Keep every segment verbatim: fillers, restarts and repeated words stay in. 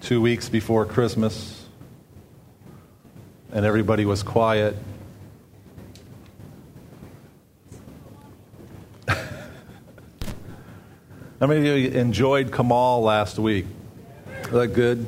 two weeks before Christmas, and everybody was quiet. How many of you enjoyed Kamal last week? Was that good?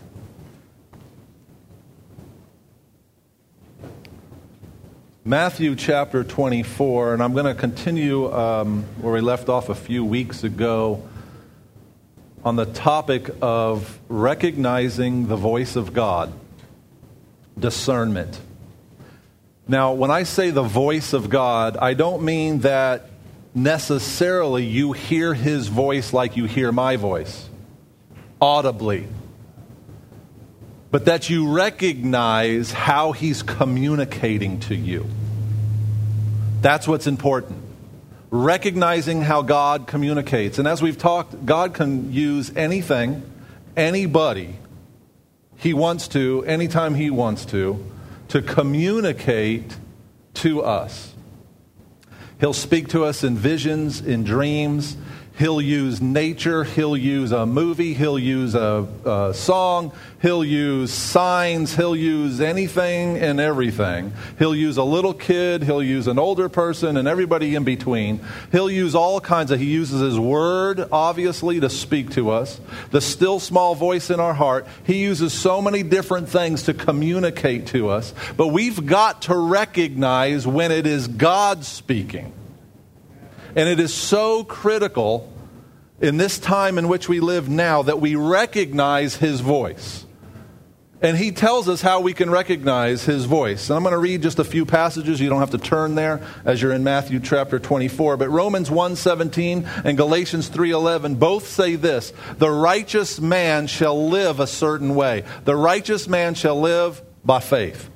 Matthew chapter twenty-four, and I'm going to continue um, where we left off a few weeks ago on the topic of recognizing the voice of God, discernment. Now, when I say the voice of God, I don't mean that necessarily you hear His voice like you hear my voice, audibly, but that you recognize how He's communicating to you. That's what's important. Recognizing how God communicates. And as we've talked, God can use anything, anybody He wants to, anytime He wants to, to communicate to us. He'll speak to us in visions, in dreams. He'll use nature. He'll use a movie. He'll use a, a song. He'll use signs. He'll use anything and everything. He'll use a little kid. He'll use an older person and everybody in between. He'll use all kinds of, He uses His word, obviously, to speak to us. The still small voice in our heart. He uses so many different things to communicate to us. But we've got to recognize when it is God speaking. And it is so critical in this time in which we live now that we recognize His voice. And He tells us how we can recognize His voice. And I'm going to read just a few passages. You don't have to turn there as you're in Matthew chapter twenty-four. But Romans one seventeen and Galatians three eleven both say this: the righteous man shall live a certain way. The righteous man shall live by faith.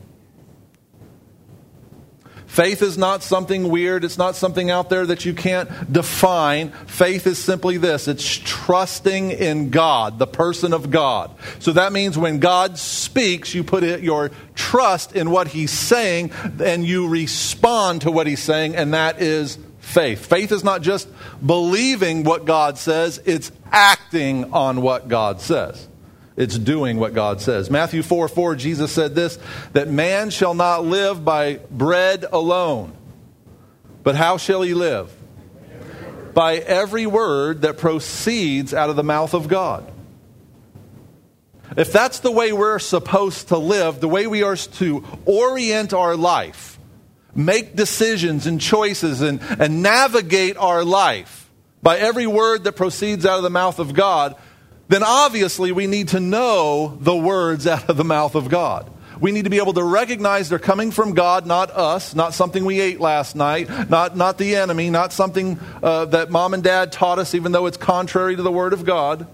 Faith is not something weird. It's not something out there that you can't define. Faith is simply this. It's trusting in God, the person of God. So that means when God speaks, you put your trust in what He's saying, and you respond to what He's saying, and that is faith. Faith is not just believing what God says. It's acting on what God says. It's doing what God says. Matthew four four, Jesus said this, that man shall not live by bread alone. But how shall he live? By every word that proceeds out of the mouth of God. If that's the way we're supposed to live, the way we are to orient our life, make decisions and choices and, and navigate our life by every word that proceeds out of the mouth of God, then obviously we need to know the words out of the mouth of God. We need to be able to recognize they're coming from God, not us, not something we ate last night, not, not the enemy, not something uh, that mom and dad taught us, even though it's contrary to the Word of God.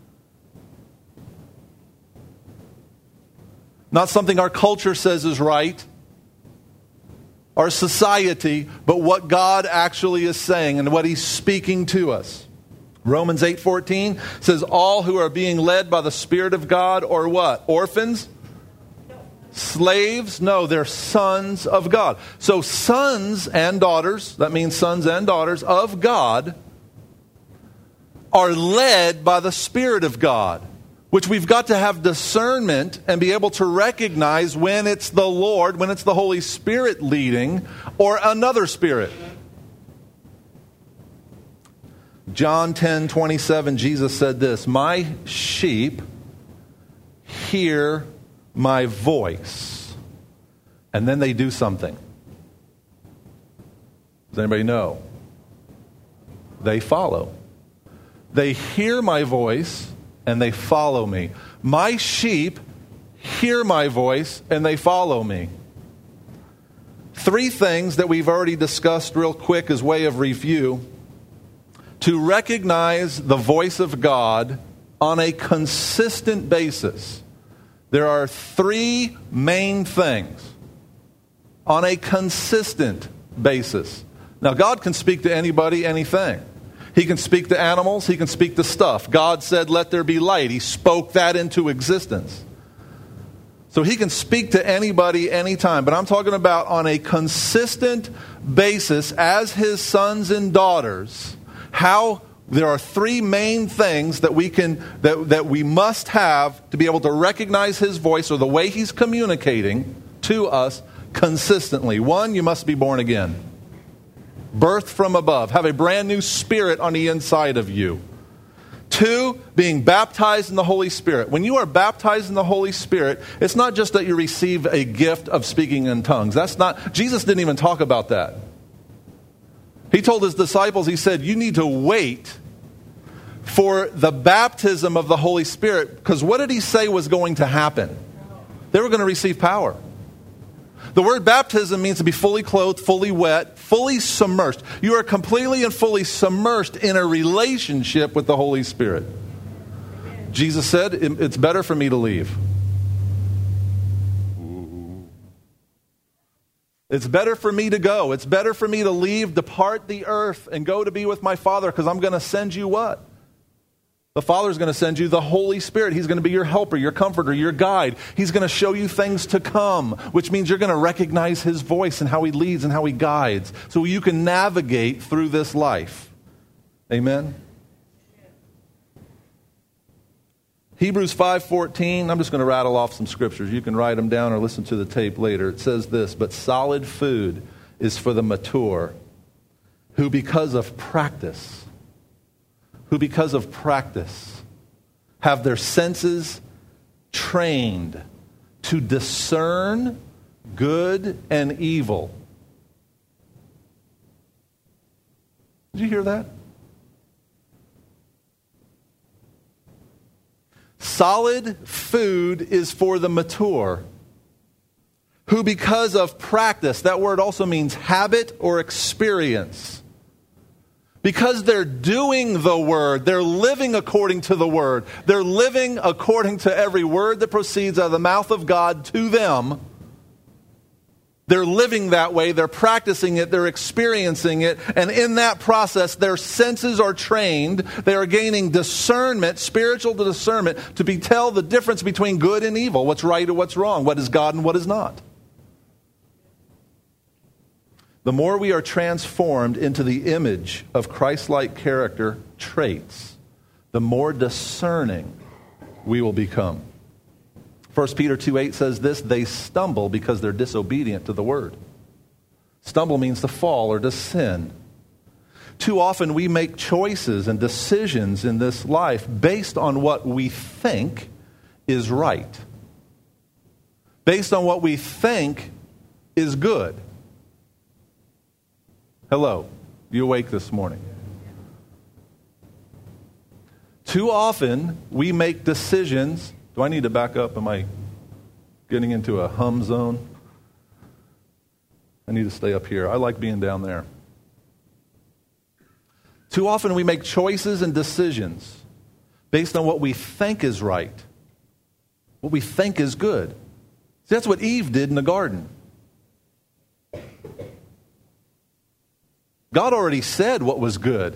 Not something our culture says is right, our society, but what God actually is saying and what He's speaking to us. Romans eight fourteen says, all who are being led by the Spirit of God are what? Orphans? Slaves? No, they're sons of God. So sons and daughters, that means sons and daughters of God, are led by the Spirit of God, which we've got to have discernment and be able to recognize when it's the Lord, when it's the Holy Spirit leading, or another spirit. John ten twenty-seven, Jesus said this, my sheep hear my voice. And then they do something. Does anybody know? They follow. They hear my voice and they follow me. My sheep hear my voice and they follow me. Three things that we've already discussed real quick as way of review. To recognize the voice of God on a consistent basis, there are three main things on a consistent basis. Now, God can speak to anybody, anything. He can speak to animals. He can speak to stuff. God said, let there be light. He spoke that into existence. So He can speak to anybody, anytime. But I'm talking about on a consistent basis as His sons and daughters, how There are three main things that we can that, that we must have to be able to recognize his voice or the way he's communicating to us consistently. One, you must be born again. Birth from above. Have a brand new spirit on the inside of you. Two, being baptized in the Holy Spirit. When you are baptized in the Holy Spirit, it's not just that you receive a gift of speaking in tongues. That's not, Jesus didn't even talk about that. He told his disciples, he said, you need to wait for the baptism of the Holy Spirit. Because what did he say was going to happen? They were going to receive power. The word baptism means to be fully clothed, fully wet, fully submerged. You are completely and fully submerged in a relationship with the Holy Spirit. Jesus said, it's better for me to leave. It's better for me to go. It's better for me to leave, depart the earth, and go to be with my Father, because I'm going to send you what? The Father's going to send you the Holy Spirit. He's going to be your helper, your comforter, your guide. He's going to show you things to come, which means you're going to recognize his voice and how he leads and how he guides, so you can navigate through this life. Amen? Hebrews five fourteen, I'm just going to rattle off some scriptures. You can write them down or listen to the tape later. It says this, but solid food is for the mature, who because of practice, who because of practice have their senses trained to discern good and evil. Did you hear that? Solid food is for the mature, who because of practice, that word also means habit or experience. Because they're doing the word, they're living according to the word, they're living according to every word that proceeds out of the mouth of God to them. They're living that way, they're practicing it, they're experiencing it, and in that process, their senses are trained. They are gaining discernment, spiritual discernment, to be tell the difference between good and evil, what's right and what's wrong, what is God and what is not. The more we are transformed into the image of Christ-like character traits, the more discerning we will become. First Peter two eight says this, they stumble because they're disobedient to the word. Stumble means to fall or to sin. Too often we make choices and decisions in this life based on what we think is right. Based on what we think is good. Hello, you awake this morning? Too often we make decisions. Do I need to back up? Am I getting into a hum zone? I need to stay up here. I like being down there. Too often we make choices and decisions based on what we think is right, what we think is good. See, that's what Eve did in the garden. God already said what was good.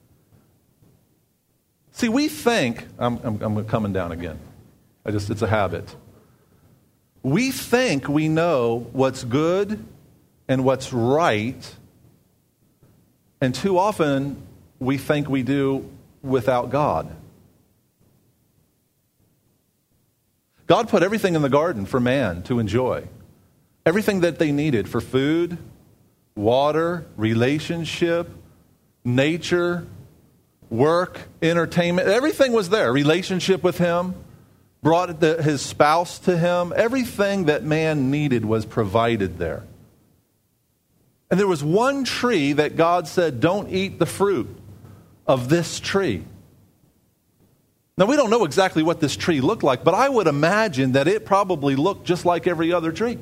See, we think, I'm, I'm, I'm coming down again. I just, it's a habit. We think we know what's good and what's right, and too often we think we do without God. God put everything in the garden for man to enjoy. Everything that they needed for food, water, relationship, nature, work, entertainment. Everything was there. Relationship with him. Brought the, his spouse to him. Everything that man needed was provided there. And there was one tree that God said, don't eat the fruit of this tree. Now, we don't know exactly what this tree looked like, but I would imagine that it probably looked just like every other tree.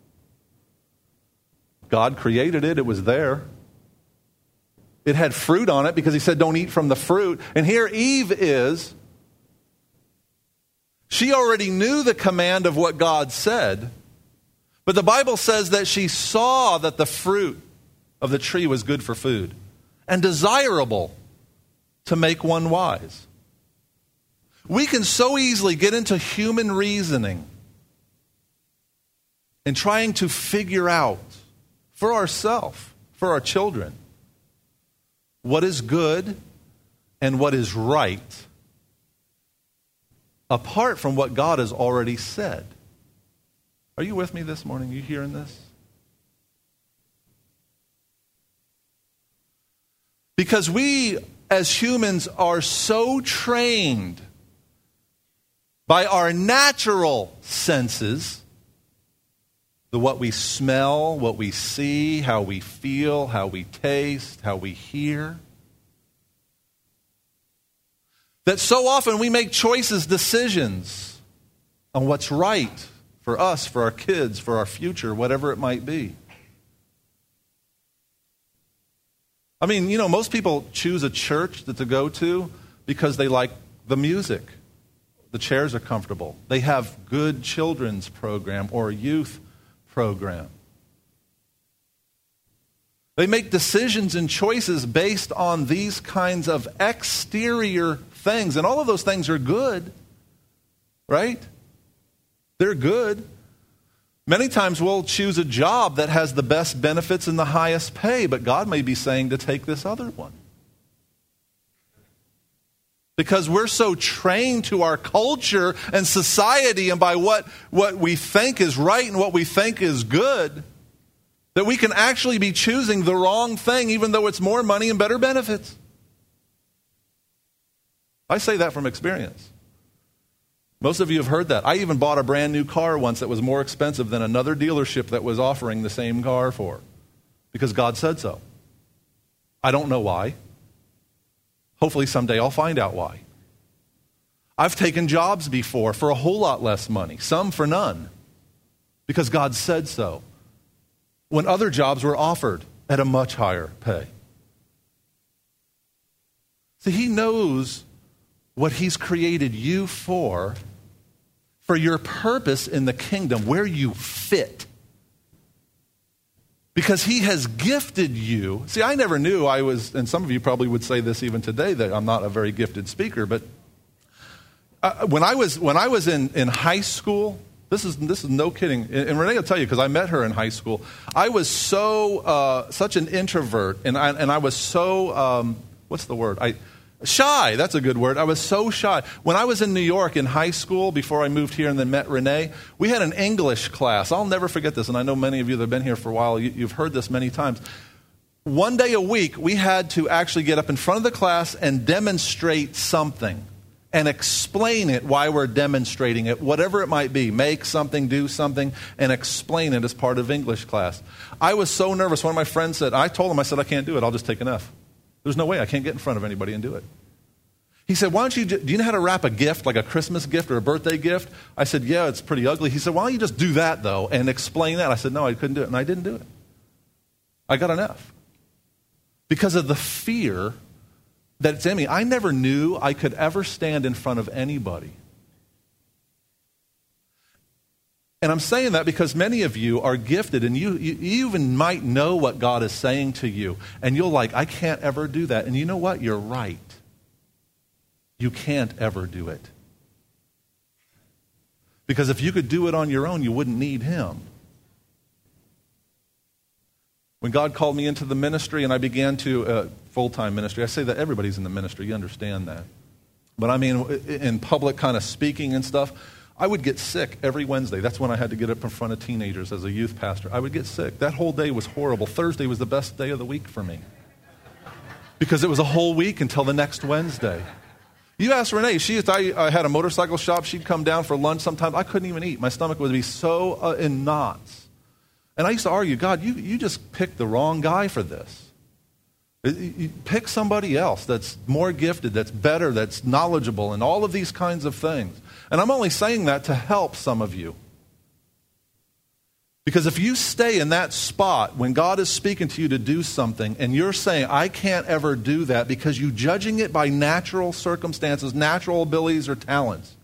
God created it. It was there. It had fruit on it because he said, don't eat from the fruit. And here Eve is. She already knew the command of what God said, but the Bible says that she saw that the fruit of the tree was good for food and desirable to make one wise. We can so easily get into human reasoning and trying to figure out for ourselves, for our children, what is good and what is right apart from what God has already said. Are you with me this morning? Are you hearing this? Because we as humans are so trained by our natural senses, the what we smell, what we see, how we feel, how we taste, how we hear, that so often we make choices, decisions on what's right for us, for our kids, for our future, whatever it might be. I mean, you know, most people choose a church that to go to because they like the music. The chairs are comfortable. They have good children's program or youth program. They make decisions and choices based on these kinds of exterior things. And all of those things are good, right? They're good. Many times we'll choose a job that has the best benefits and the highest pay, but God may be saying to take this other one. Because we're so trained to our culture and society and by what, what we think is right and what we think is good, that we can actually be choosing the wrong thing even though it's more money and better benefits. I say that from experience. Most of you have heard that. I even bought a brand new car once that was more expensive than another dealership that was offering the same car for, because God said so. I don't know why. Hopefully someday I'll find out why. I've taken jobs before for a whole lot less money, some for none, because God said so, when other jobs were offered at a much higher pay. See, He knows what He's created you for, for your purpose in the kingdom, where you fit. Because He has gifted you. See, I never knew I was, and some of you probably would say this even today, that I'm not a very gifted speaker, but uh, when I was when I was in, in high school, this is this is no kidding, and, and Renee will tell you because I met her in high school, I was so, uh, such an introvert, and I, and I was so, um, what's the word? I Shy, that's a good word. I was so shy. When I was in New York in high school, before I moved here and then met Renee, we had an English class. I'll never forget this, and I know many of you that have been here for a while, you, you've heard this many times. One day a week, we had to actually get up in front of the class and demonstrate something and explain it why we're demonstrating it, whatever it might be. Make something, do something, and explain it as part of English class. I was so nervous. One of my friends said, I told him, I said, I can't do it. I'll just take an F. There's no way I can't get in front of anybody and do it. He said, why don't you, do you know how to wrap a gift, like a Christmas gift or a birthday gift? I said, yeah, it's pretty ugly. He said, why don't you just do that, though, and explain that? I said, no, I couldn't do it, and I didn't do it. I got an F. Because of the fear that's in me. I never knew I could ever stand in front of anybody. And I'm saying that because many of you are gifted and you, you, you even might know what God is saying to you. And you're like, I can't ever do that. And you know what? You're right. You can't ever do it. Because if you could do it on your own, you wouldn't need Him. When God called me into the ministry and I began to, uh, full-time ministry, I say that everybody's in the ministry, you understand that. But I mean, in public kind of speaking and stuff, I would get sick every Wednesday. That's when I had to get up in front of teenagers as a youth pastor. I would get sick. That whole day was horrible. Thursday was the best day of the week for me. Because it was a whole week until the next Wednesday. You ask Renee, she, I, I had a motorcycle shop. She'd come down for lunch sometimes. I couldn't even eat. My stomach would be so uh, in knots. And I used to argue, God, you, you just picked the wrong guy for this. You pick somebody else that's more gifted, that's better, that's knowledgeable, and all of these kinds of things. And I'm only saying that to help some of you. Because if you stay in that spot when God is speaking to you to do something and you're saying, I can't ever do that because you're judging it by natural circumstances, natural abilities or talents,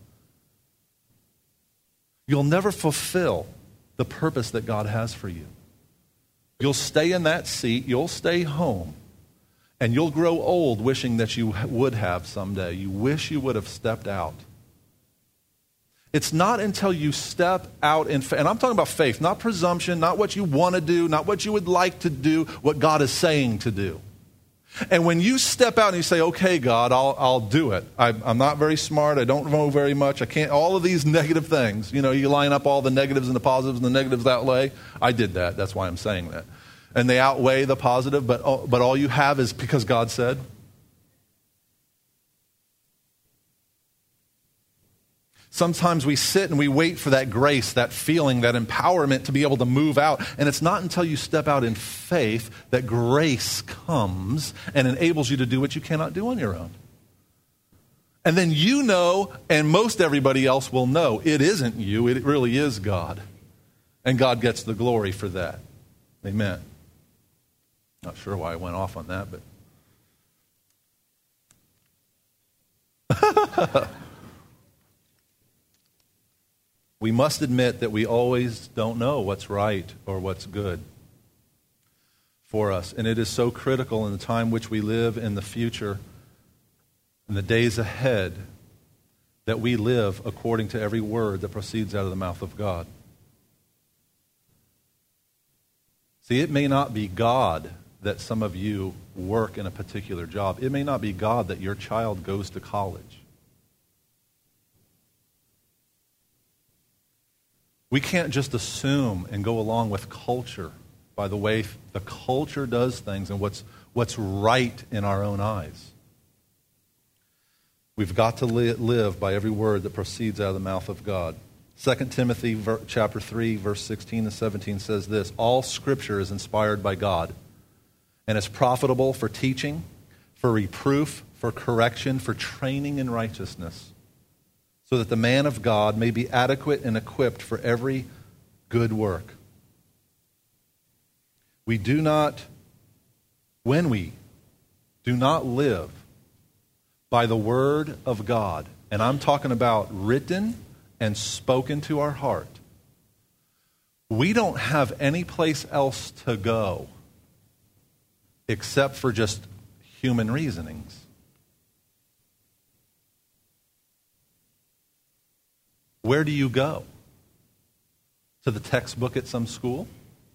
you'll never fulfill the purpose that God has for you. You'll stay in that seat, you'll stay home, and you'll grow old wishing that you would have someday. You wish you would have stepped out. It's not until you step out in faith, and I'm talking about faith, not presumption, not what you want to do, not what you would like to do, what God is saying to do. And when you step out and you say, okay, God, I'll, I'll do it. I, I'm not very smart. I don't know very much. I can't, all of these negative things. You know, you line up all the negatives and the positives and the negatives outweigh. I did that. That's why I'm saying that. And they outweigh the positive, but, but all you have is because God said. Sometimes we sit and we wait for that grace, that feeling, that empowerment to be able to move out. And it's not until you step out in faith that grace comes and enables you to do what you cannot do on your own. And then you know, and most everybody else will know, it isn't you, it really is God. And God gets the glory for that. Amen. Not sure why I went off on that, but... We must admit that we always don't know what's right or what's good for us. And it is so critical in the time which we live, in the future, in the days ahead, that we live according to every word that proceeds out of the mouth of God. See, it may not be God that some of you work in a particular job. It may not be God that your child goes to college. We can't just assume and go along with culture by the way the culture does things and what's, what's right in our own eyes. We've got to li- live by every word that proceeds out of the mouth of God. Second Timothy ver- chapter three, verse sixteen and seventeen says this: all Scripture is inspired by God and is profitable for teaching, for reproof, for correction, for training in righteousness, so that the man of God may be adequate and equipped for every good work. We do not, when we do not live by the word of God, and I'm talking about written and spoken to our heart, we don't have any place else to go except for just human reasonings. Where do you go? To the textbook at some school?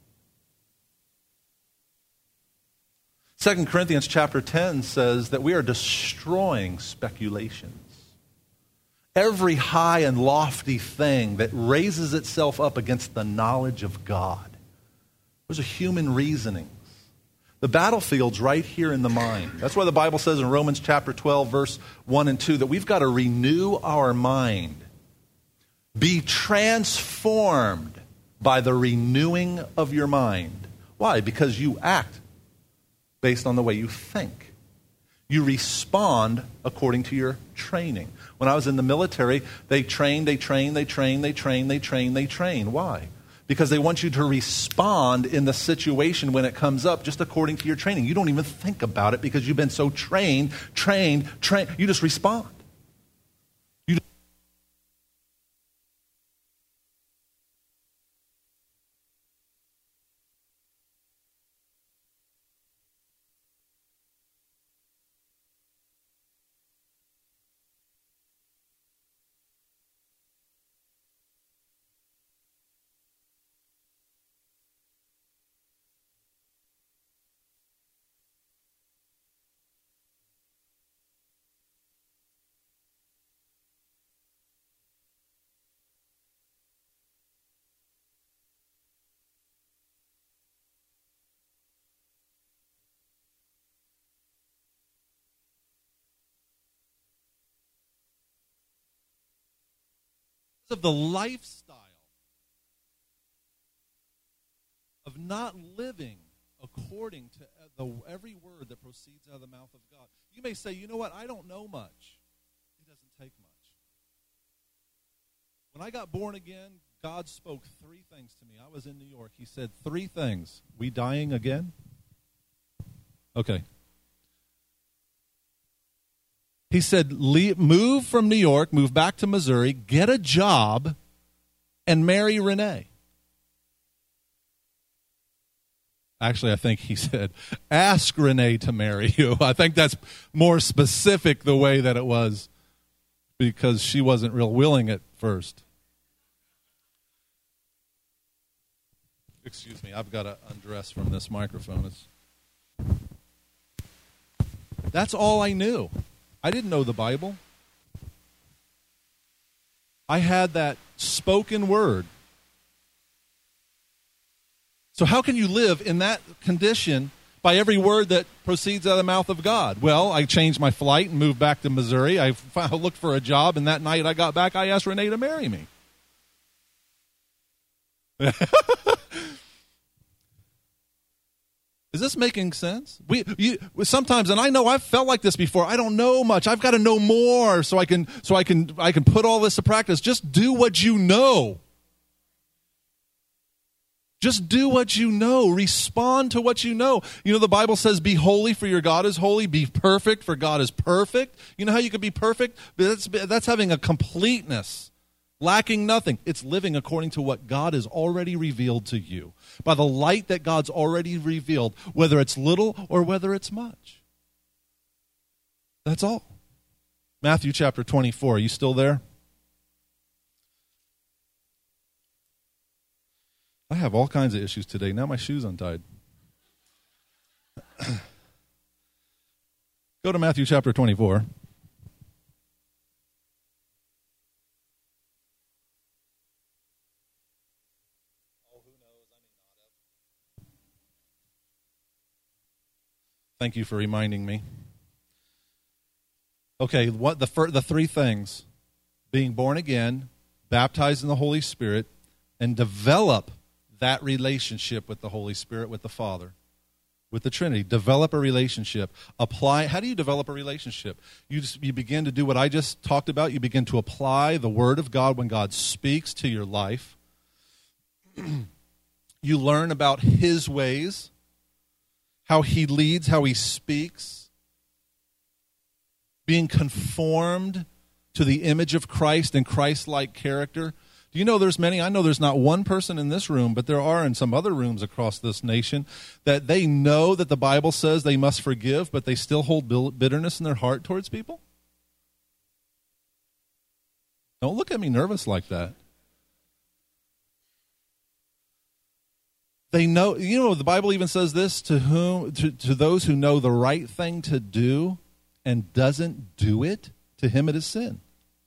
Second Corinthians chapter ten says that we are destroying speculations. Every high and lofty thing that raises itself up against the knowledge of God. Those are human reasonings. The battlefield's right here in the mind. That's why the Bible says in Romans chapter twelve, verse one and two, that we've got to renew our mind. Be transformed by the renewing of your mind. Why? Because you act based on the way you think. You respond according to your training. When I was in the military, they train, they train, they train, they train, they train, they train. Why? Because they want you to respond in the situation when it comes up just according to your training. You don't even think about it because you've been so trained, trained, trained. You just respond. Of the lifestyle of not living according to the, every word that proceeds out of the mouth of God. You may say, you know what, I don't know much. It doesn't take much. When I got born again, God spoke three things to me. I was in New York. He said three things. We dying again? Okay. He said, leave, move from New York, move back to Missouri, get a job, and marry Renee. Actually, I think he said, ask Renee to marry you. I think that's more specific the way that it was, because she wasn't real willing at first. Excuse me, I've got to undress from this microphone. It's That's all I knew. I didn't know the Bible. I had that spoken word. So how can you live in that condition by every word that proceeds out of the mouth of God? Well, I changed my flight and moved back to Missouri. I looked for a job, and that night I got back, I asked Renee to marry me. Is this making sense? We you, sometimes, and I know I've felt like this before. I don't know much. I've got to know more so I can so I can I can put all this to practice. Just do what you know. Just do what you know. Respond to what you know. You know, the Bible says, be holy for your God is holy. Be perfect for God is perfect. You know how you can be perfect? That's, that's having a completeness, lacking nothing. It's living according to what God has already revealed to you. By the light that God's already revealed, whether it's little or whether it's much. That's all. Matthew chapter twenty-four. Are you still there? I have all kinds of issues today. Now my shoe's untied. Go to Matthew chapter twenty-four. Thank you for reminding me. Okay, what the fir- the three things: being born again, baptized in the Holy Spirit, and develop that relationship with the Holy Spirit, with the Father, with the Trinity. Develop a relationship. Apply. How do you develop a relationship? You just, you begin to do what I just talked about. You begin to apply the Word of God when God speaks to your life. You learn about His ways, how He leads, how He speaks, being conformed to the image of Christ and Christ-like character. Do you know there's many? I know there's not one person in this room, but there are in some other rooms across this nation that they know that the Bible says they must forgive, but they still hold bitterness in their heart towards people. Don't look at me nervous like that. They know, you know, the Bible even says this, to whom, to, to those who know the right thing to do and doesn't do it, to him it is sin.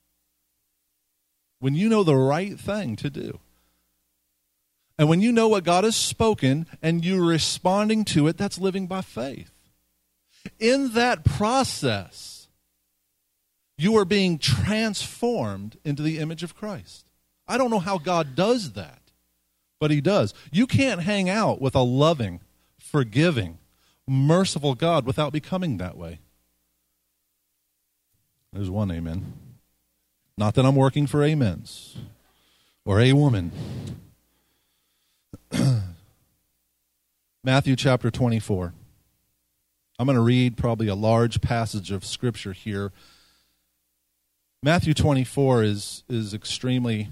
When you know the right thing to do, and when you know what God has spoken and you're responding to it, that's living by faith. In that process, you are being transformed into the image of Christ. I don't know how God does that, but He does. You can't hang out with a loving, forgiving, merciful God without becoming that way. There's one amen. Not that I'm working for amens or a woman. Matthew chapter twenty-four. I'm going to read probably a large passage of Scripture here. Matthew twenty-four is, is extremely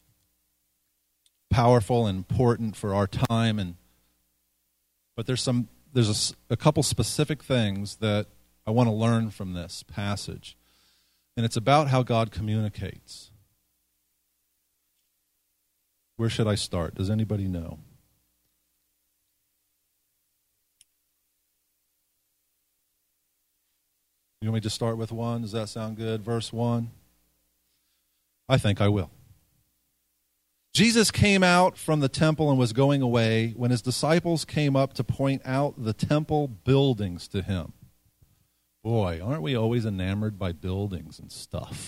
powerful and important for our time, and but there's some there's a, a couple specific things that I want to learn from this passage. And it's about how God communicates. Where should I start? Does anybody know? You want me to start with one? Does that sound good? Verse one? I think I will. Jesus came out from the temple and was going away when His disciples came up to point out the temple buildings to Him. Boy, aren't we always enamored by buildings and stuff?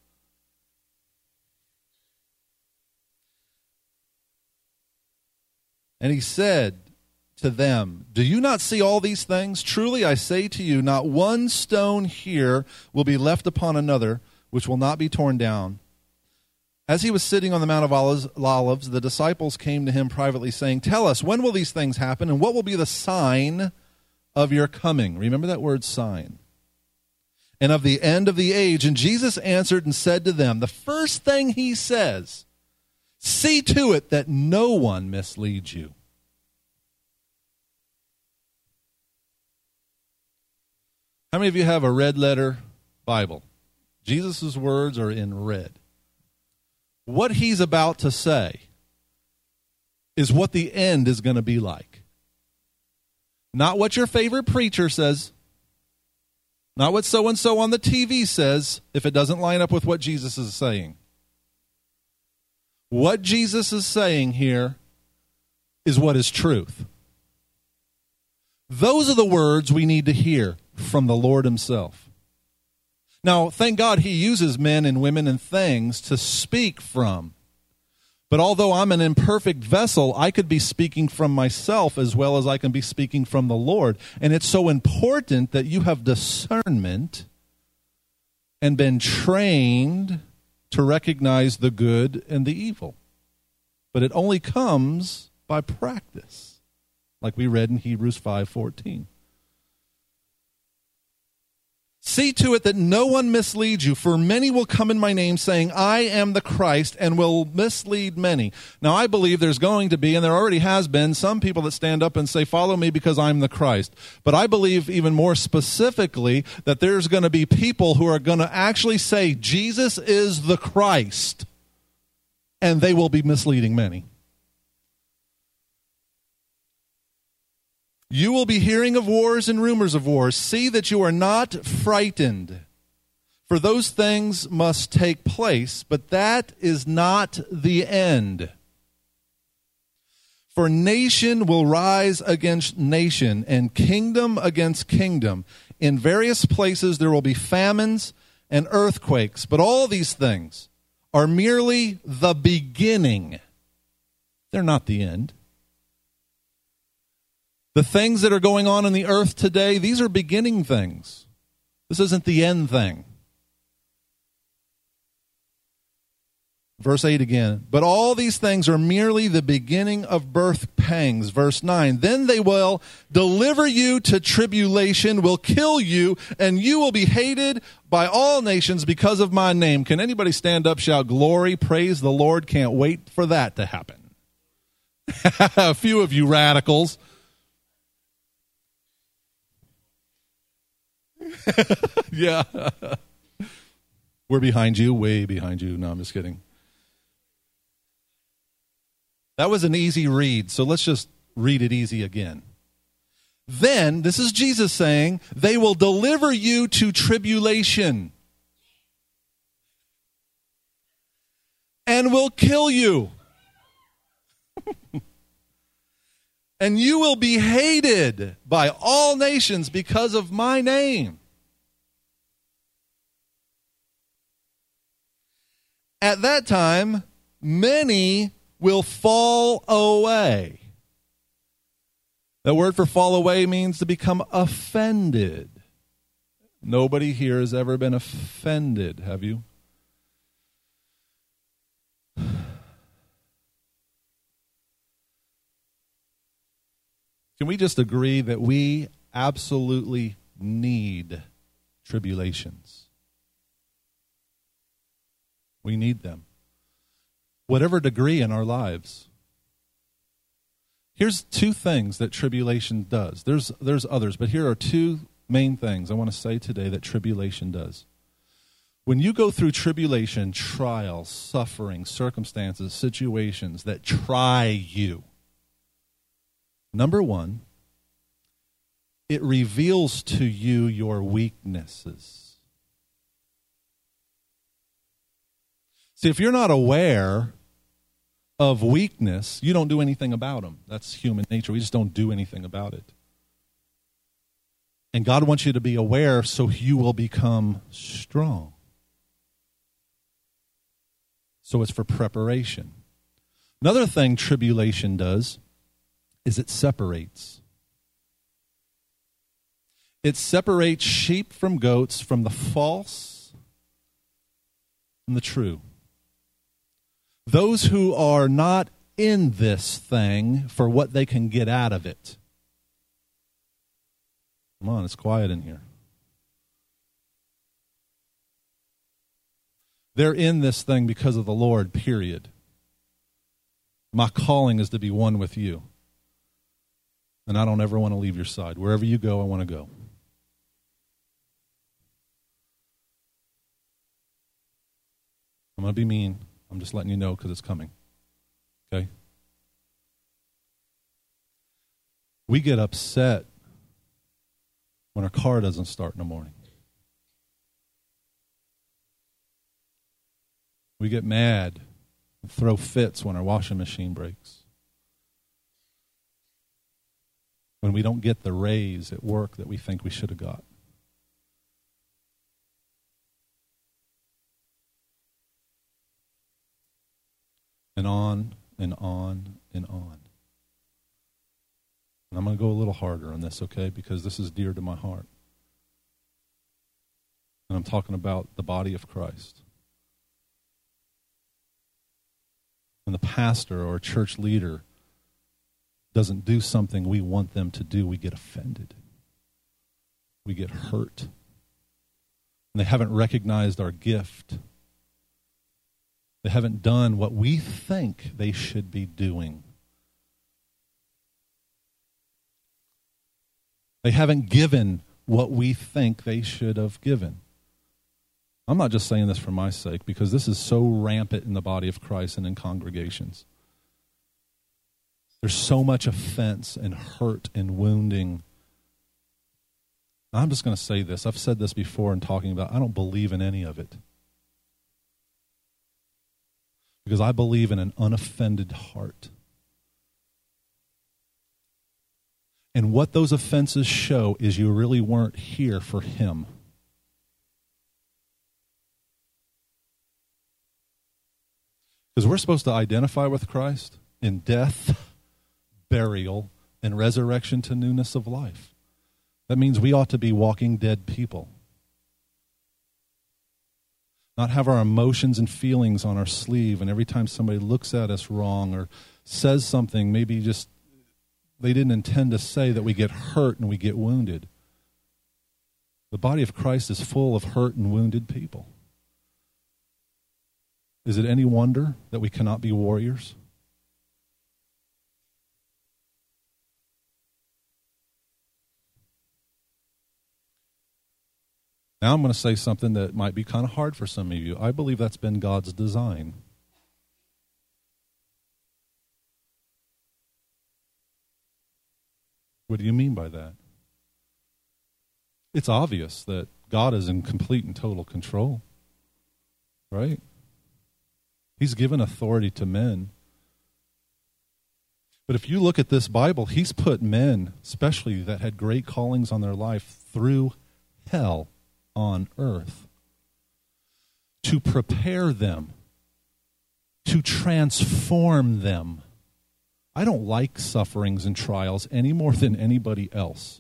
And He said to them, "Do you not see all these things? Truly I say to you, not one stone here will be left upon another, which will not be torn down." As He was sitting on the Mount of Olives, the disciples came to Him privately, saying, "Tell us, when will these things happen, and what will be the sign of your coming?" Remember that word, sign. "And of the end of the age." And Jesus answered and said to them, the first thing He says, "See to it that no one misleads you." How many of you have a red letter Bible? Jesus' words are in red. What He's about to say is what the end is going to be like. Not what your favorite preacher says. Not what so-and-so on the T V says if it doesn't line up with what Jesus is saying. What Jesus is saying here is what is truth. Those are the words we need to hear from the Lord himself. Now, thank God he uses men and women and things to speak from. But although I'm an imperfect vessel, I could be speaking from myself as well as I can be speaking from the Lord. And it's so important that you have discernment and been trained to recognize the good and the evil. But it only comes by practice, like we read in Hebrews five fourteen. See to it that no one misleads you, for many will come in my name saying, I am the Christ, and will mislead many. Now, I believe there's going to be, and there already has been, some people that stand up and say, follow me because I'm the Christ. But I believe even more specifically that there's going to be people who are going to actually say, Jesus is the Christ, and they will be misleading many. You will be hearing of wars and rumors of wars. See that you are not frightened. For those things must take place, but that is not the end. For nation will rise against nation, and kingdom against kingdom. In various places there will be famines and earthquakes, but all these things are merely the beginning. They're not the end. The things that are going on in the earth today, these are beginning things. This isn't the end thing. Verse eight again. But all these things are merely the beginning of birth pangs. Verse nine. Then they will deliver you to tribulation, will kill you, and you will be hated by all nations because of my name. Can anybody stand up, shout glory, praise the Lord? Can't wait for that to happen. A few of you radicals. Yeah. We're behind you, way behind you. No, I'm just kidding. That was an easy read, so let's just read it easy again. Then, this is Jesus saying, they will deliver you to tribulation and will kill you. And you will be hated by all nations because of my name. At that time, many will fall away. The word for fall away means to become offended. Nobody here has ever been offended, have you? Can we just agree that we absolutely need tribulations? We need them. Whatever degree in our lives. Here's two things that tribulation does. There's, there's others, but here are two main things I want to say today that tribulation does. When you go through tribulation, trials, suffering, circumstances, situations that try you, number one, it reveals to you your weaknesses. See, if you're not aware of weakness, you don't do anything about them. That's human nature. We just don't do anything about it. And God wants you to be aware so you will become strong. So it's for preparation. Another thing tribulation does is it separates. It separates sheep from goats, from the false from the true. Those who are not in this thing for what they can get out of it. Come on, it's quiet in here. They're in this thing because of the Lord, period. My calling is to be one with you. And I don't ever want to leave your side. Wherever you go, I want to go. I'm going to be mean. I'm just letting you know because it's coming. Okay? We get upset when our car doesn't start in the morning. We get mad and throw fits when our washing machine breaks. When we don't get the raise at work that we think we should have got. And on and on and on. And I'm going to go a little harder on this, okay, because this is dear to my heart. And I'm talking about the body of Christ. When the pastor or church leader doesn't do something we want them to do, we get offended. We get hurt. And they haven't recognized our gift. They haven't done what we think they should be doing. They haven't given what we think they should have given. I'm not just saying this for my sake, because this is so rampant in the body of Christ and in congregations. There's so much offense and hurt and wounding. I'm just going to say this. I've said this before in talking about, I don't believe in any of it. Because I believe in an unoffended heart. And what those offenses show is you really weren't here for him. Because we're supposed to identify with Christ in death, burial, and resurrection to newness of life. That means we ought to be walking dead people. Not have our emotions and feelings on our sleeve, and every time somebody looks at us wrong or says something, maybe just they didn't intend to say, that we get hurt and we get wounded. The body of Christ is full of hurt and wounded people. Is it any wonder that we cannot be warriors? Now I'm going to say something that might be kind of hard for some of you. I believe that's been God's design. What do you mean by that? It's obvious that God is in complete and total control, right? He's given authority to men. But if you look at this Bible, he's put men, especially that had great callings on their life, through hell on earth to prepare them, to transform them. I don't like sufferings and trials any more than anybody else.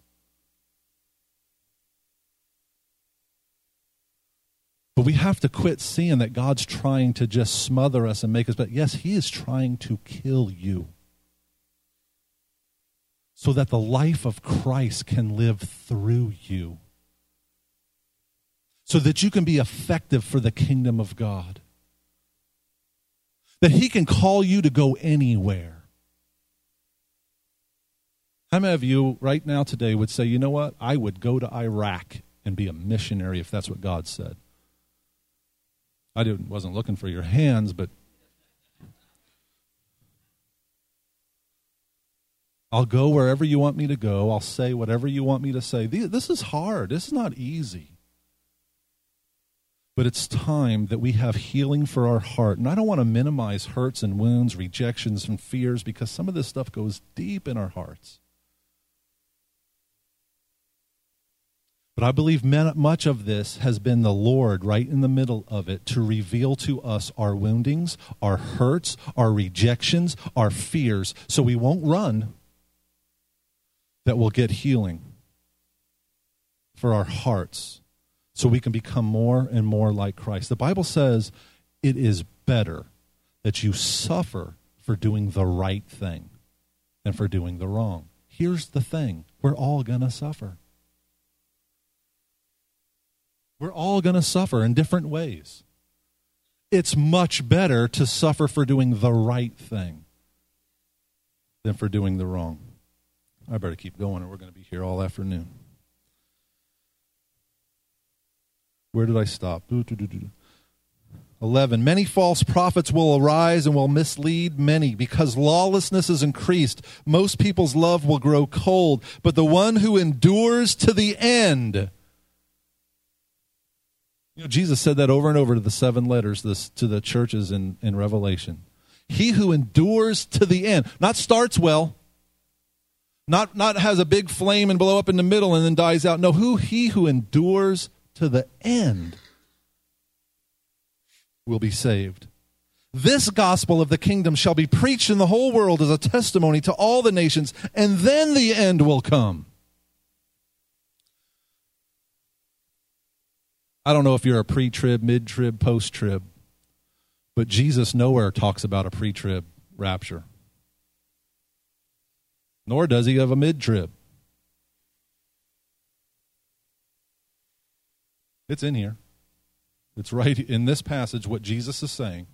But we have to quit seeing that God's trying to just smother us and make us, but yes, he is trying to kill you so that the life of Christ can live through you, so that you can be effective for the kingdom of God, that he can call you to go anywhere. How many of you right now today would say, you know what, I would go to Iraq and be a missionary if that's what God said? I didn't, wasn't looking for your hands, but I'll go wherever you want me to go. I'll say whatever you want me to say. This is hard. This is not easy. But it's time that we have healing for our heart. And I don't want to minimize hurts and wounds, rejections and fears, because some of this stuff goes deep in our hearts. But I believe much of this has been the Lord right in the middle of it to reveal to us our woundings, our hurts, our rejections, our fears, so we won't run, that we'll get healing for our hearts, so we can become more and more like Christ. The Bible says it is better that you suffer for doing the right thing than for doing the wrong. Here's the thing. We're all going to suffer. We're all going to suffer in different ways. It's much better to suffer for doing the right thing than for doing the wrong. I better keep going or we're going to be here all afternoon. Where did I stop? eleven. Many false prophets will arise and will mislead many. Because lawlessness is increased, most people's love will grow cold. But the one who endures to the end You know, Jesus said that over and over to the seven letters, this, to the churches in, in Revelation. He who endures to the end, not starts well, not, not has a big flame and blow up in the middle and then dies out. No, who he who endures to the end will be saved. This gospel of the kingdom shall be preached in the whole world as a testimony to all the nations, and then the end will come. I don't know if you're a pre-trib, mid-trib, post-trib, but Jesus nowhere talks about a pre-trib rapture. Nor does he of a mid-trib. It's in here. It's right in this passage what Jesus is saying.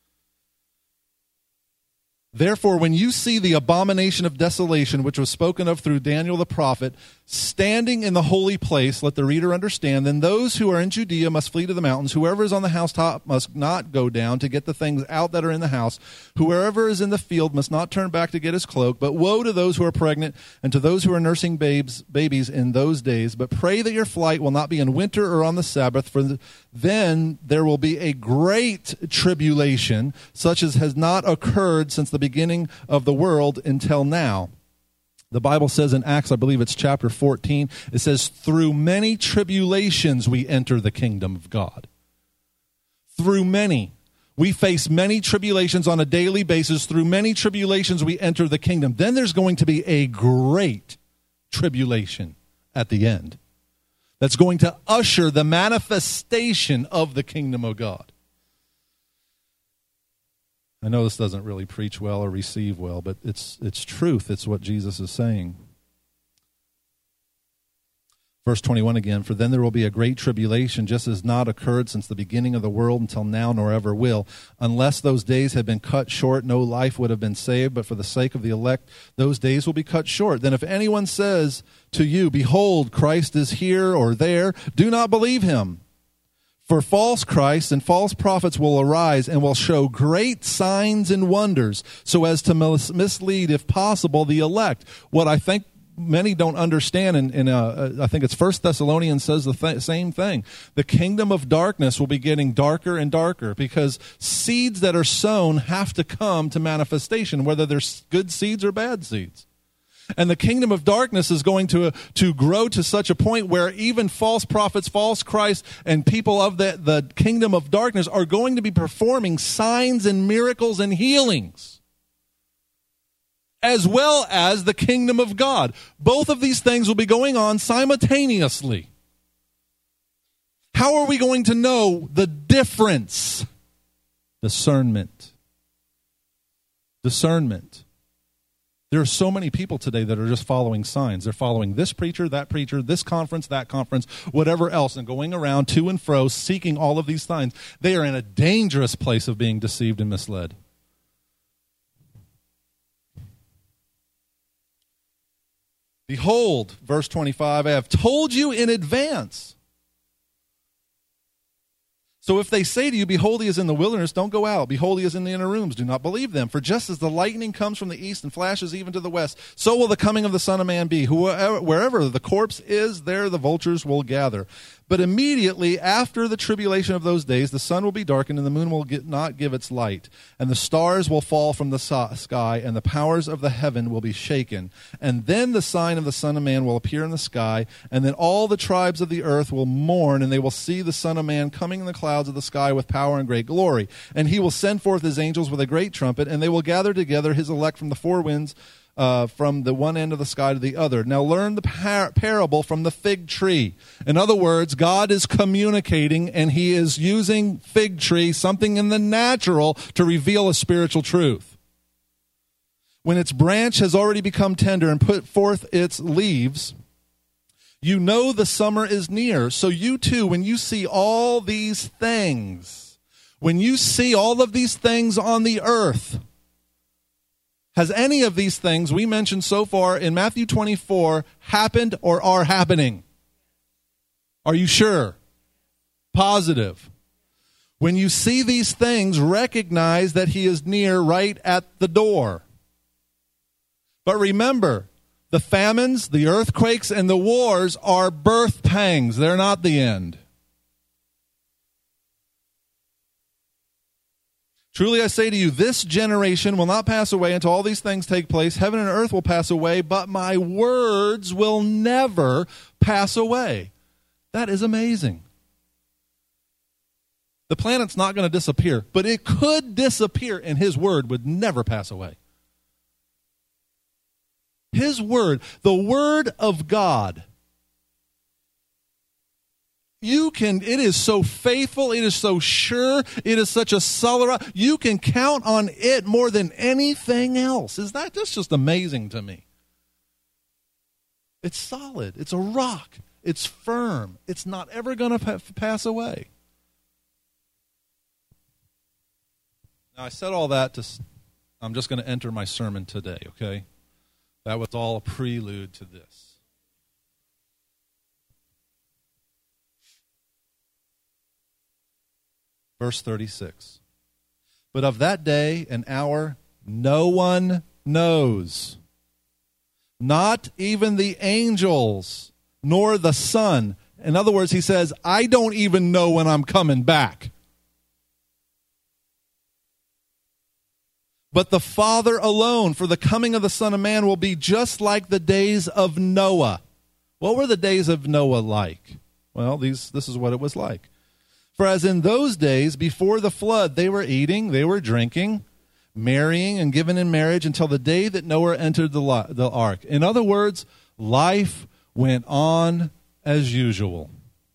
Therefore, when you see the abomination of desolation, which was spoken of through Daniel the prophet, standing in the holy place, let the reader understand, then those who are in Judea must flee to the mountains. Whoever is on the housetop must not go down to get the things out that are in the house. Whoever is in the field must not turn back to get his cloak. But woe to those who are pregnant and to those who are nursing babes, babies in those days. But pray that your flight will not be in winter or on the Sabbath, for then there will be a great tribulation, such as has not occurred since the beginning of the world until now. The Bible says in Acts, I believe it's chapter fourteen, it says, through many tribulations we enter the kingdom of God. Through many. We face many tribulations on a daily basis. Through many tribulations we enter the kingdom. Then there's going to be a great tribulation at the end that's going to usher the manifestation of the kingdom of God. I know this doesn't really preach well or receive well, but it's it's truth. It's what Jesus is saying. Verse twenty-one again, for then there will be a great tribulation, just as not occurred since the beginning of the world until now, nor ever will. Unless those days had been cut short, no life would have been saved, but for the sake of the elect, those days will be cut short. Then if anyone says to you, behold, Christ is here or there, do not believe him. For false Christs and false prophets will arise and will show great signs and wonders, so as to mislead, if possible, the elect. What I think many don't understand, and, and uh, I think it's First Thessalonians says the th- same thing. The kingdom of darkness will be getting darker and darker because seeds that are sown have to come to manifestation, whether they're good seeds or bad seeds. And the kingdom of darkness is going to, uh, to grow to such a point where even false prophets, false Christ, and people of the, the kingdom of darkness are going to be performing signs and miracles and healings, as well as the kingdom of God. Both of these things will be going on simultaneously. How are we going to know the difference? Discernment. Discernment. There are so many people today that are just following signs. They're following this preacher, that preacher, this conference, that conference, whatever else, and going around to and fro seeking all of these signs. They are in a dangerous place of being deceived and misled. Behold, verse twenty-five, I have told you in advance. So if they say to you, behold, he is in the wilderness, don't go out. Behold, he is in the inner rooms. Do not believe them. For just as the lightning comes from the east and flashes even to the west, so will the coming of the Son of Man be. Whoever, wherever the corpse is, there the vultures will gather. But immediately after the tribulation of those days, the sun will be darkened, and the moon will get, not give its light. And the stars will fall from the so- sky, and the powers of the heaven will be shaken. And then the sign of the Son of Man will appear in the sky, and then all the tribes of the earth will mourn, and they will see the Son of Man coming in the clouds of the sky with power and great glory. And he will send forth his angels with a great trumpet, and they will gather together his elect from the four winds, Uh, from the one end of the sky to the other. Now learn the par- parable from the fig tree. In other words, God is communicating, and he is using fig tree, something in the natural, to reveal a spiritual truth. When its branch has already become tender and put forth its leaves, you know the summer is near. So you too, when you see all these things, when you see all of these things on the earth, has any of these things we mentioned so far in Matthew twenty-four happened or are happening? Are you sure? Positive. When you see these things, recognize that he is near, right at the door. But remember, the famines, the earthquakes, and the wars are birth pangs. They're not the end. Truly I say to you, this generation will not pass away until all these things take place. Heaven and earth will pass away, but my words will never pass away. That is amazing. The planet's not going to disappear, but it could disappear, and his word would never pass away. His word, the word of God. You can, it is so faithful, it is so sure, it is such a solid rock. You can count on it more than anything else. Is that that's just amazing to me? It's solid, it's a rock, it's firm, it's not ever going to pa- pass away. Now, I said all that to, I'm just going to enter my sermon today, okay? That was all a prelude to this. Verse thirty-six. But of that day and hour no one knows, not even the angels, nor the Son. In other words, he says, I don't even know when I'm coming back. But the Father alone, for the coming of the Son of Man will be just like the days of Noah. What were the days of Noah like? Well, these this is what it was like. For as in those days before the flood, they were eating, they were drinking, marrying, and given in marriage until the day that Noah entered the, the ark. In other words, life went on as usual.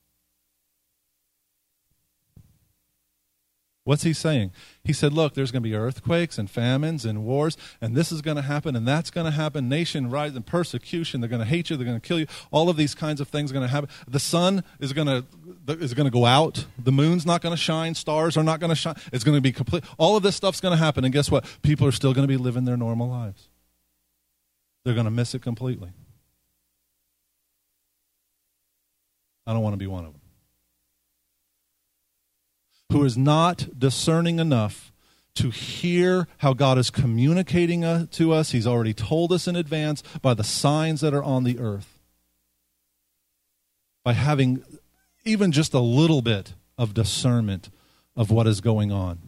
What's he saying? He said, look, there's going to be earthquakes and famines and wars, and this is going to happen, and that's going to happen. Nation rise and persecution. They're going to hate you. They're going to kill you. All of these kinds of things are going to happen. The sun is going to is going to go out. The moon's not going to shine. Stars are not going to shine. It's going to be complete. All of this stuff's going to happen, and guess what? People are still going to be living their normal lives. They're going to miss it completely. I don't want to be one of them. Who is not discerning enough to hear how God is communicating uh, to us. He's already told us in advance by the signs that are on the earth. By having even just a little bit of discernment of what is going on.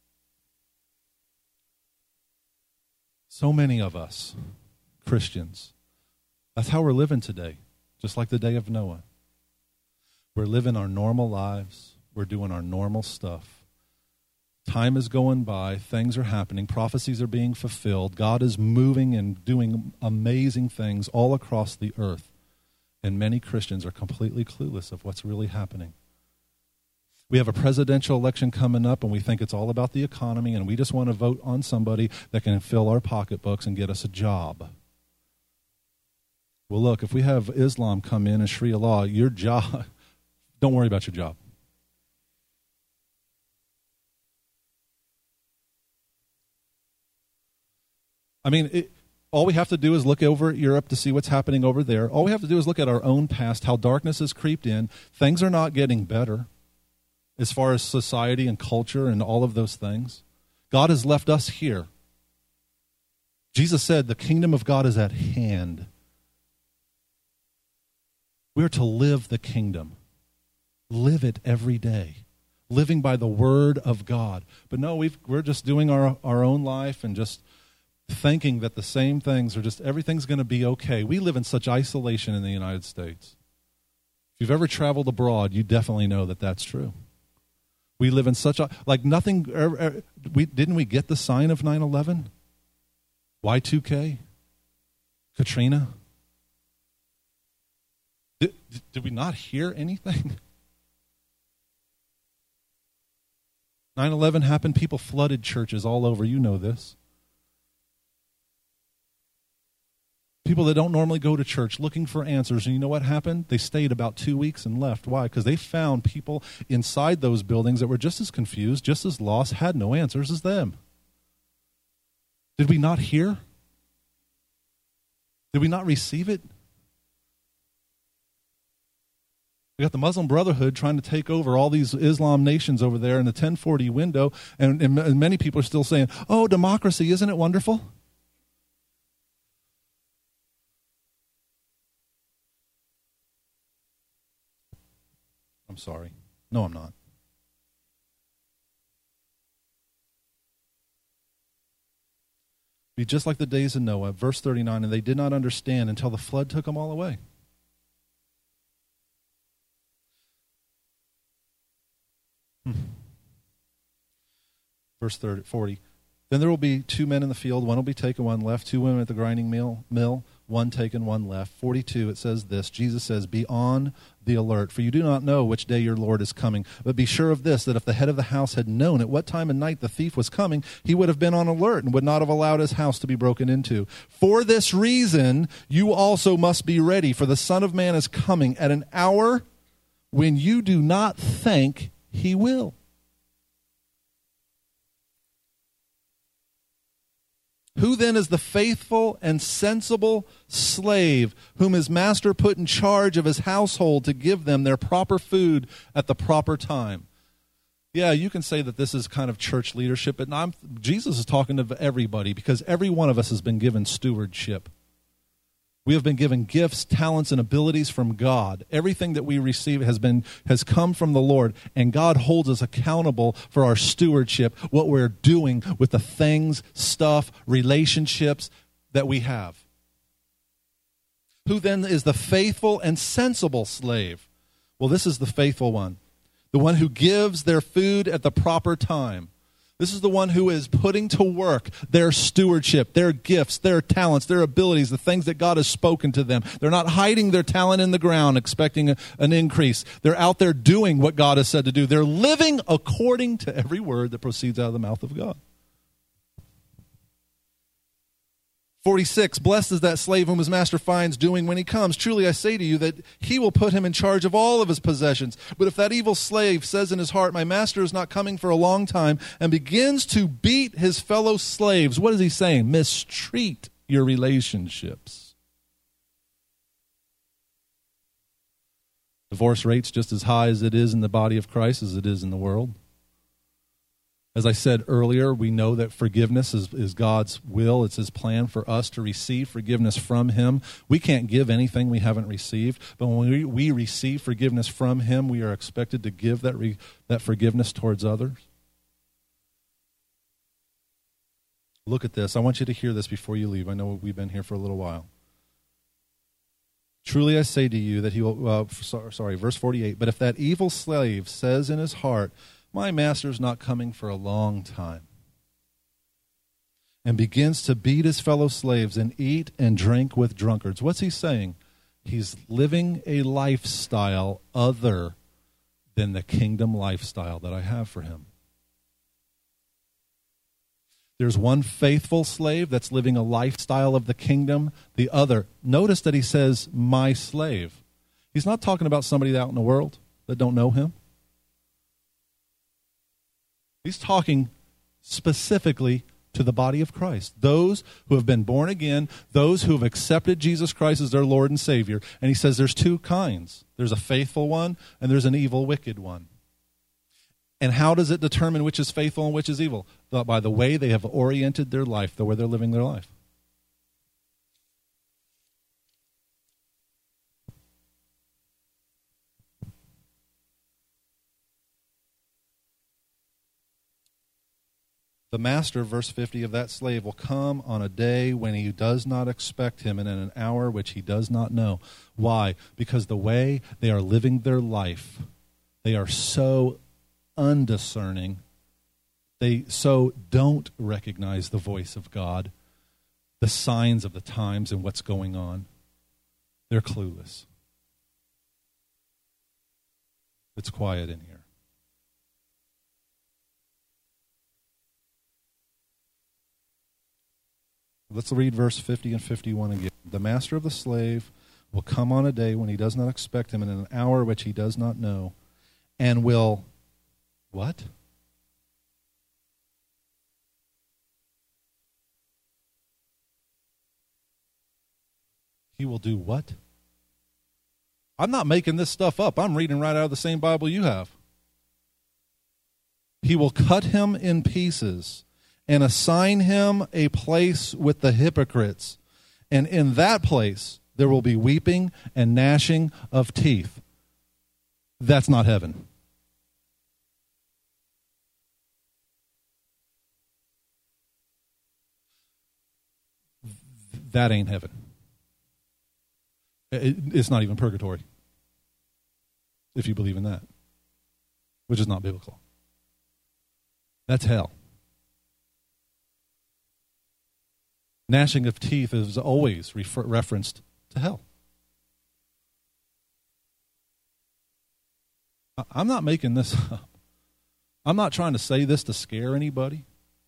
So many of us, Christians, that's how we're living today, just like the day of Noah. We're living our normal lives. We're doing our normal stuff. Time is going by. Things are happening. Prophecies are being fulfilled. God is moving and doing amazing things all across the earth. And many Christians are completely clueless of what's really happening. We have a presidential election coming up, and we think it's all about the economy, and we just want to vote on somebody that can fill our pocketbooks and get us a job. Well, look, if we have Islam come in and Sharia law, your job, don't worry about your job. I mean, it, all we have to do is look over at Europe to see what's happening over there. All we have to do is look at our own past, how darkness has creeped in. Things are not getting better as far as society and culture and all of those things. God has left us here. Jesus said the kingdom of God is at hand. We are to live the kingdom. Live it every day. Living by the word of God. But no, we've, we're just doing our, our own life and just thinking that the same things are just, everything's going to be okay. We live in such isolation in the United States. If you've ever traveled abroad, you definitely know that that's true. We live in such a, like nothing, er, er, we didn't we get the sign of nine eleven? Y two K? Katrina? Did, did we not hear anything? nine eleven happened, people flooded churches all over, you know this. People that don't normally go to church looking for answers. And you know what happened? They stayed about two weeks and left. Why? Because they found people inside those buildings that were just as confused, just as lost, had no answers as them. Did we not hear? Did we not receive it? We got the Muslim Brotherhood trying to take over all these Islam nations over there in the ten forty window. And, and many people are still saying, oh, democracy, isn't it wonderful? I'm sorry. No, I'm not. Be just like the days of Noah. Verse thirty-nine, and they did not understand until the flood took them all away. Hmm. Verse thirty, forty. Then there will be two men in the field, one will be taken, one left, two women at the grinding mill, mill, one taken, one left. forty-two, it says this, Jesus says, be on the alert, for you do not know which day your Lord is coming. But be sure of this, that if the head of the house had known at what time of night the thief was coming, he would have been on alert and would not have allowed his house to be broken into. For this reason, you also must be ready, for the Son of Man is coming at an hour when you do not think he will. Who then is the faithful and sensible slave whom his master put in charge of his household to give them their proper food at the proper time? Yeah, you can say that this is kind of church leadership, but I'm, Jesus is talking to everybody because every one of us has been given stewardship. We have been given gifts, talents, and abilities from God. Everything that we receive has been has come from the Lord, and God holds us accountable for our stewardship, what we're doing with the things, stuff, relationships that we have. Who then is the faithful and sensible slave? Well, this is the faithful one, the one who gives their food at the proper time. This is the one who is putting to work their stewardship, their gifts, their talents, their abilities, the things that God has spoken to them. They're not hiding their talent in the ground expecting a, an increase. They're out there doing what God has said to do. They're living according to every word that proceeds out of the mouth of God. forty-six, blessed is that slave whom his master finds doing when he comes. Truly I say to you that he will put him in charge of all of his possessions. But if that evil slave says in his heart, my master is not coming for a long time, and begins to beat his fellow slaves, what is he saying? Mistreat your relationships. Divorce rate's just as high as it is in the body of Christ as it is in the world. As I said earlier, we know that forgiveness is, is God's will. It's his plan for us to receive forgiveness from him. We can't give anything we haven't received, but when we, we receive forgiveness from him, we are expected to give that, re, that forgiveness towards others. Look at this. I want you to hear this before you leave. I know we've been here for a little while. Truly I say to you that he will, uh, sorry, verse forty-eight, but if that evil slave says in his heart, my master's not coming for a long time, and begins to beat his fellow slaves and eat and drink with drunkards. What's he saying? He's living a lifestyle other than the kingdom lifestyle that I have for him. There's one faithful slave that's living a lifestyle of the kingdom. The other, notice that he says, my slave. He's not talking about somebody out in the world that don't know him. He's talking specifically to the body of Christ, those who have been born again, those who have accepted Jesus Christ as their Lord and Savior. And he says there's two kinds. There's a faithful one and there's an evil, wicked one. And how does it determine which is faithful and which is evil? By the way they have oriented their life, the way they're living their life. The master, verse fifty, of that slave will come on a day when he does not expect him and in an hour which he does not know. Why? Because the way they are living their life, they are so undiscerning. They so don't recognize the voice of God, the signs of the times and what's going on. They're clueless. It's quiet in here. Let's read verse fifty and fifty-one again. The master of the slave will come on a day when he does not expect him, and in an hour which he does not know, and will, what? He will do what? I'm not making this stuff up. I'm reading right out of the same Bible you have. He will cut him in pieces and assign him a place with the hypocrites. And in that place, there will be weeping and gnashing of teeth. That's not heaven. that ain't heaven. It, it's not even purgatory, if you believe in that, which is not biblical. That's hell. Gnashing of teeth is always refer- referenced to hell. I- I'm not making this up. I'm not trying to say this to scare anybody.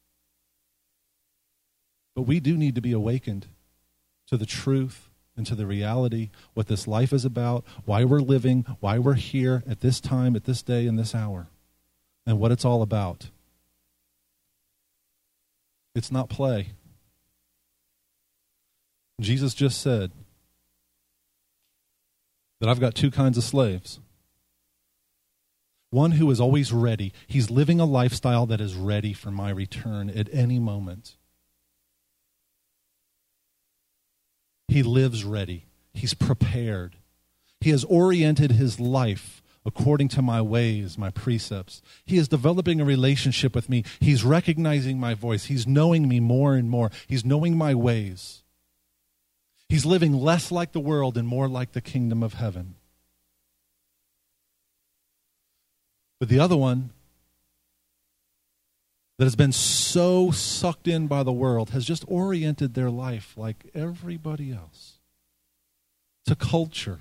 But we do need to be awakened to the truth and to the reality, what this life is about, why we're living, why we're here at this time, at this day, and this hour, and what it's all about. It's not play. Jesus just said that I've got two kinds of slaves. One who is always ready. He's living a lifestyle that is ready for my return at any moment. He lives ready. He's prepared. He has oriented his life according to my ways, my precepts. He is developing a relationship with me. He's recognizing my voice. He's knowing me more and more. He's knowing my ways. He's living less like the world and more like the kingdom of heaven. But the other one that has been so sucked in by the world has just oriented their life like everybody else to culture.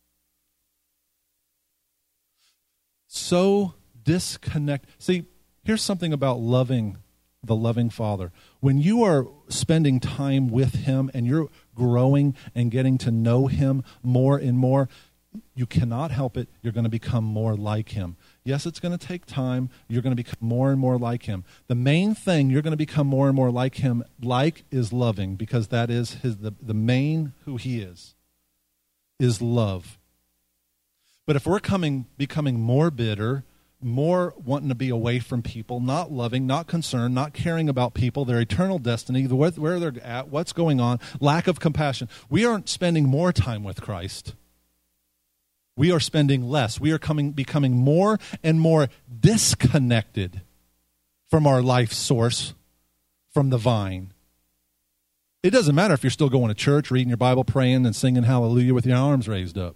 So disconnect. See, here's something about loving the loving Father. When you are spending time with him and you're growing and getting to know him more and more, you cannot help it. You're going to become more like him. Yes, it's going to take time. You're going to become more and more like him. The main thing you're going to become more and more like him, like, is loving, because that is his the, the main who he is, is love. But if we're coming, becoming more bitter, more wanting to be away from people, not loving, not concerned, not caring about people, their eternal destiny, where, where they're at, what's going on, lack of compassion, we aren't spending more time with Christ. We are spending less. We are coming, becoming more and more disconnected from our life source, from the vine. It doesn't matter if you're still going to church, reading your Bible, praying, and singing hallelujah with your arms raised up.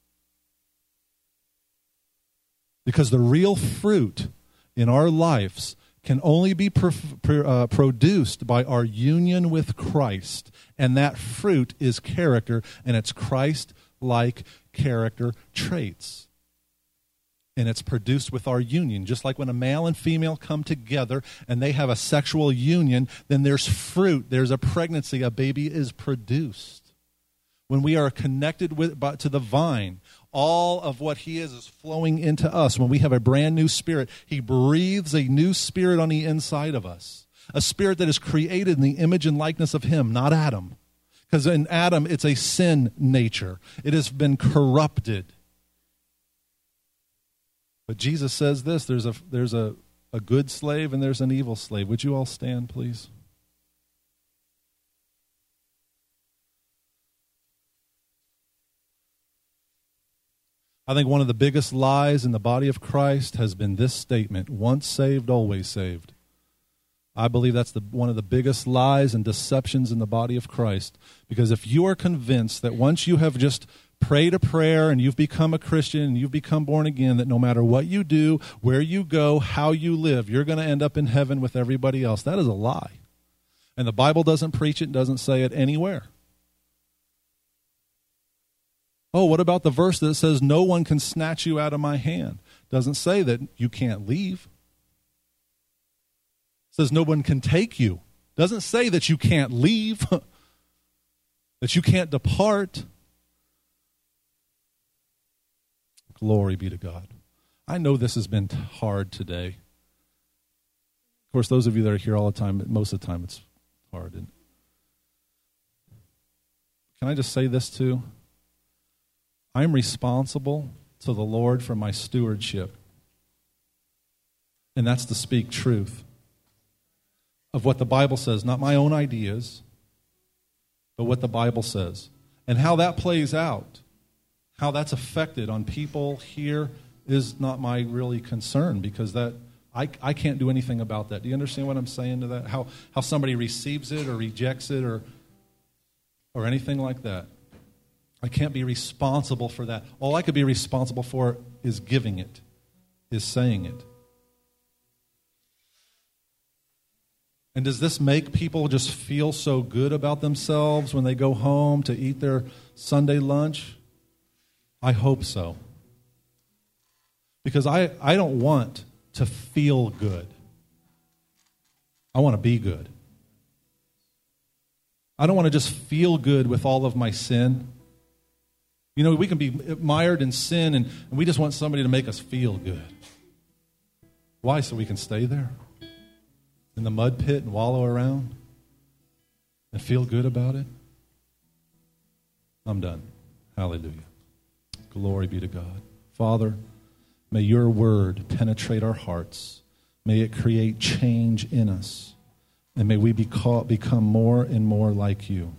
Because the real fruit in our lives can only be pro- pro- uh, produced by our union with Christ. And that fruit is character, and it's Christ-like character traits. And it's produced with our union. Just like when a male and female come together and they have a sexual union, then there's fruit, there's a pregnancy, a baby is produced. When we are connected with to the vine, all of what he is is flowing into us. When we have a brand new spirit, he breathes a new spirit on the inside of us. A spirit that is created in the image and likeness of him, not Adam. Because in Adam, it's a sin nature. It has been corrupted. But Jesus says this, there's a there's a, a good slave and there's an evil slave. Would you all stand, please? I think one of the biggest lies in the body of Christ has been this statement, once saved, always saved. I believe that's the, one of the biggest lies and deceptions in the body of Christ. Because if you are convinced that once you have just prayed a prayer and you've become a Christian and you've become born again, that no matter what you do, where you go, how you live, you're going to end up in heaven with everybody else, that is a lie. And the Bible doesn't preach it, doesn't say it anywhere. Oh, what about the verse that says, no one can snatch you out of my hand? Doesn't say that you can't leave. It says no one can take you. Doesn't say that you can't leave, that you can't depart. Glory be to God. I know this has been hard today. Of course, those of you that are here all the time, most of the time it's hard. And can I just say this too? I'm responsible to the Lord for my stewardship. And that's to speak truth of what the Bible says, not my own ideas, but what the Bible says. And how that plays out, how that's affected on people here is not my really concern, because that I, I can't do anything about that. Do you understand what I'm saying to that? How how somebody receives it or rejects it, or or anything like that. I can't be responsible for that. All I could be responsible for is giving it, is saying it. And does this make people just feel so good about themselves when they go home to eat their Sunday lunch? I hope so. Because I, I don't want to feel good. I want to be good. I don't want to just feel good with all of my sin. You know, we can be mired in sin and, and we just want somebody to make us feel good. Why? So we can stay there in the mud pit and wallow around and feel good about it? I'm done. Hallelujah. Glory be to God. Father, may your word penetrate our hearts. May it create change in us. And may we be caught, become more and more like you.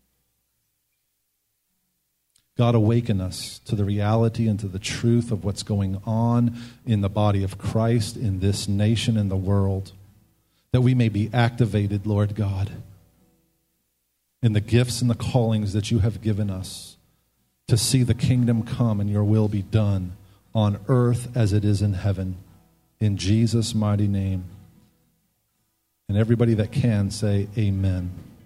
God, awaken us to the reality and to the truth of what's going on in the body of Christ, in this nation and the world, that we may be activated, Lord God, in the gifts and the callings that you have given us to see the kingdom come and your will be done on earth as it is in heaven. In Jesus' mighty name. And everybody that can say amen.